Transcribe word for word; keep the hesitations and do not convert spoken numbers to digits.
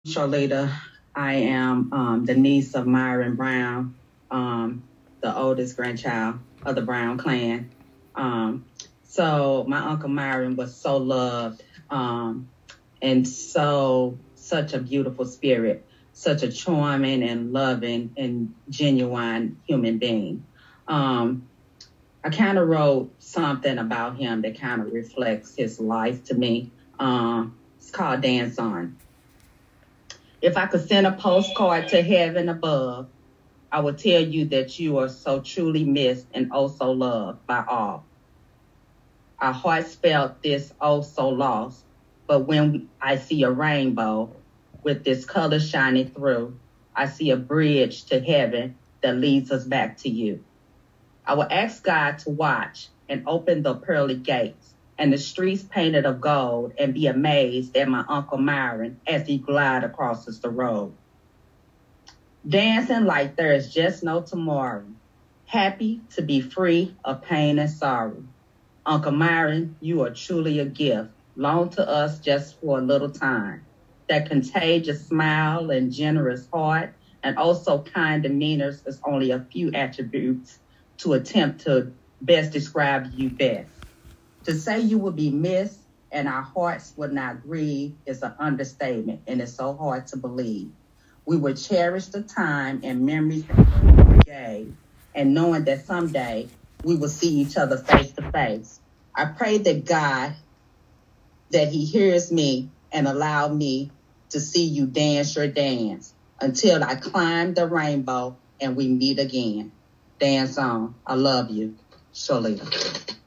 Charlita. I am um, the niece of Myron Brown, um, the oldest grandchild of the Brown clan. Um, so my uncle Myron was so loved um, and so such a beautiful spirit, such a charming and loving and genuine human being. Um, I kind of wrote something about him that kind of reflects his life to me. Um, it's called Dance On. If I could send a postcard to heaven above, I would tell you that you are so truly missed and oh so loved by all. Our hearts felt this oh so lost, but when I see a rainbow with this color shining through, I see a bridge to heaven that leads us back to you. I will ask God to watch and open the pearly gates and the streets painted of gold and be amazed at my Uncle Myron as he glide across the road. Dancing like there is just no tomorrow. Happy to be free of pain and sorrow. Uncle Myron, you are truly a gift, loaned to us just for a little time. That contagious smile and generous heart and also kind demeanors is only a few attributes to attempt to best describe you best. To say you will be missed and our hearts will not grieve is an understatement, and it's so hard to believe. We will cherish the time and memories that we gave, and knowing that someday we will see each other face to face. I pray that God, that he hears me and allow me to see you dance your dance until I climb the rainbow and we meet again. Dance on. I love you. Sholita.